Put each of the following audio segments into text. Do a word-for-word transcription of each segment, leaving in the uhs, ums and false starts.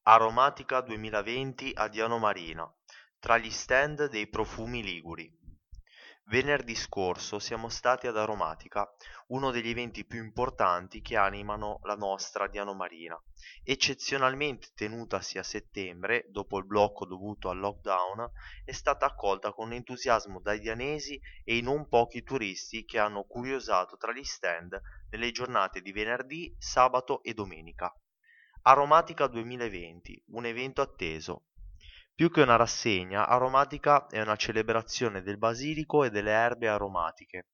Aromatica duemilaventi a Diano Marina, tra gli stand dei profumi liguri. Venerdì scorso siamo stati ad Aromatica, uno degli eventi più importanti che animano la nostra Diano Marina. Eccezionalmente tenutasi a settembre, dopo il blocco dovuto al lockdown, è stata accolta con entusiasmo dai dianesi e i non pochi turisti che hanno curiosato tra gli stand nelle giornate di venerdì, sabato e domenica. Aromatica duemilaventi, un evento atteso. Più che una rassegna, Aromatica è una celebrazione del basilico e delle erbe aromatiche.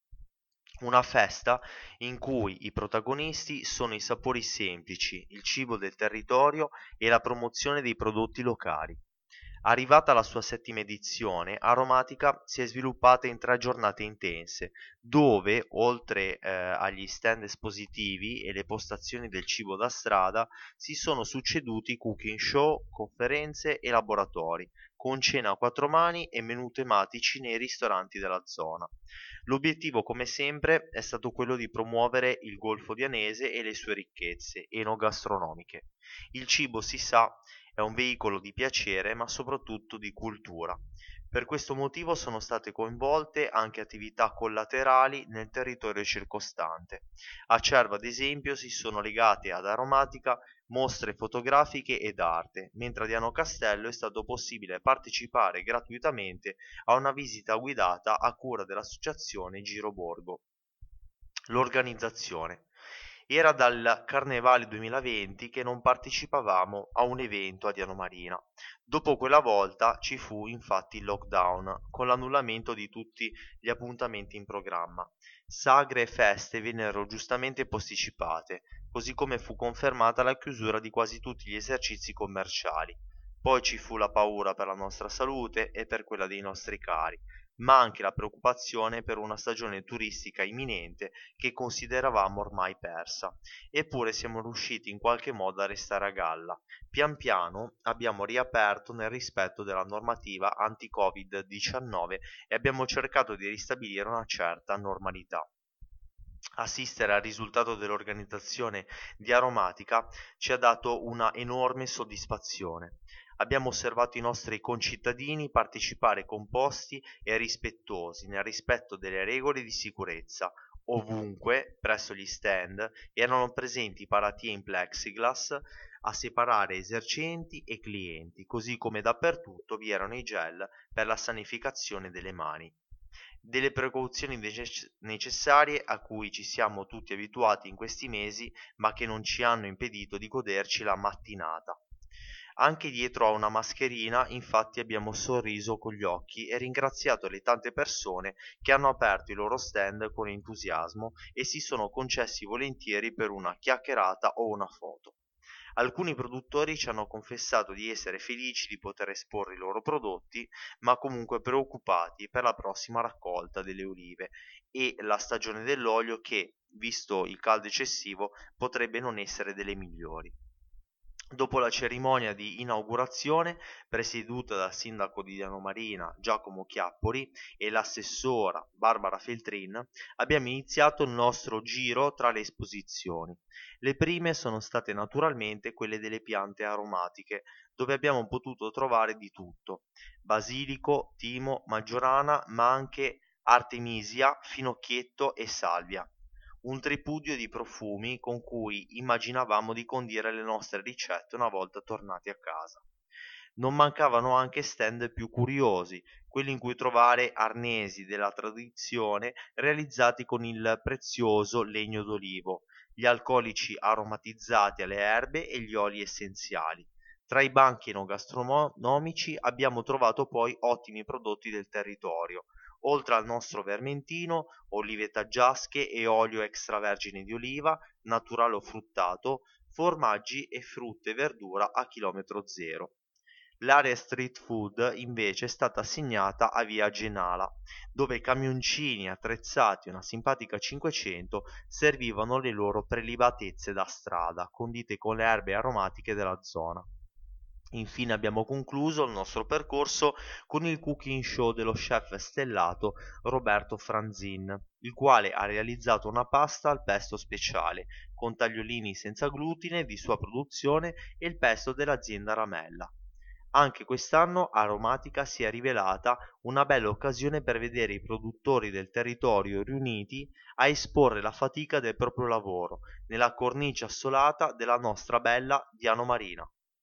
Una festa in cui i protagonisti sono i sapori semplici, il cibo del territorio e la promozione dei prodotti locali. Arrivata alla sua settima edizione, Aromatica si è sviluppata in tre giornate intense, dove, oltre eh, agli stand espositivi e le postazioni del cibo da strada, si sono succeduti cooking show, conferenze e laboratori, con cena a quattro mani e menù tematici nei ristoranti della zona. L'obiettivo, come sempre, è stato quello di promuovere il Golfo Dianese e le sue ricchezze enogastronomiche. Il cibo, si sa, è un veicolo di piacere, ma soprattutto di cultura. Per questo motivo sono state coinvolte anche attività collaterali nel territorio circostante. A Cerva, ad esempio, si sono legate ad Aromatica mostre fotografiche ed arte, mentre a Diano Castello è stato possibile partecipare gratuitamente a una visita guidata a cura dell'associazione Giro Borgo. L'organizzazione. Era dal Carnevale duemilaventi che non partecipavamo a un evento a Diano Marina. Dopo quella volta ci fu infatti il lockdown, con l'annullamento di tutti gli appuntamenti in programma. Sagre e feste vennero giustamente posticipate, così come fu confermata la chiusura di quasi tutti gli esercizi commerciali. Poi ci fu la paura per la nostra salute e per quella dei nostri cari, ma anche la preoccupazione per una stagione turistica imminente che consideravamo ormai persa. Eppure siamo riusciti in qualche modo a restare a galla. Pian piano abbiamo riaperto nel rispetto della normativa anti-covid diciannove e abbiamo cercato di ristabilire una certa normalità. Assistere al risultato dell'organizzazione di Aromatica ci ha dato una enorme soddisfazione. Abbiamo osservato i nostri concittadini partecipare composti e rispettosi nel rispetto delle regole di sicurezza. Ovunque, presso gli stand, erano presenti paratie in plexiglass a separare esercenti e clienti, così come dappertutto vi erano i gel per la sanificazione delle mani. Delle precauzioni necess- necessarie a cui ci siamo tutti abituati in questi mesi, ma che non ci hanno impedito di goderci la mattinata. Anche dietro a una mascherina, infatti, abbiamo sorriso con gli occhi e ringraziato le tante persone che hanno aperto i loro stand con entusiasmo e si sono concessi volentieri per una chiacchierata o una foto. Alcuni produttori ci hanno confessato di essere felici di poter esporre i loro prodotti, ma comunque preoccupati per la prossima raccolta delle olive e la stagione dell'olio che, visto il caldo eccessivo, potrebbe non essere delle migliori. Dopo la cerimonia di inaugurazione, presieduta dal sindaco di Diano Marina Giacomo Chiappori e l'assessora Barbara Feltrin, abbiamo iniziato il nostro giro tra le esposizioni. Le prime sono state naturalmente quelle delle piante aromatiche, dove abbiamo potuto trovare di tutto: basilico, timo, maggiorana, ma anche artemisia, finocchietto e salvia. Un tripudio di profumi con cui immaginavamo di condire le nostre ricette una volta tornati a casa. Non mancavano anche stand più curiosi, quelli in cui trovare arnesi della tradizione realizzati con il prezioso legno d'olivo, gli alcolici aromatizzati alle erbe e gli oli essenziali. Tra i banchi enogastronomici abbiamo trovato poi ottimi prodotti del territorio, oltre al nostro vermentino, olive taggiasche e olio extravergine di oliva, naturale o fruttato, formaggi e frutta e verdura a chilometro zero. L'area street food invece è stata assegnata a via Genala, dove camioncini attrezzati a una simpatica cinquecento servivano le loro prelibatezze da strada, condite con le erbe aromatiche della zona. Infine abbiamo concluso il nostro percorso con il cooking show dello chef stellato Roberto Franzin, il quale ha realizzato una pasta al pesto speciale, con tagliolini senza glutine di sua produzione e il pesto dell'azienda Ramella. Anche quest'anno Aromatica si è rivelata una bella occasione per vedere i produttori del territorio riuniti a esporre la fatica del proprio lavoro nella cornice assolata della nostra bella Diano Marina.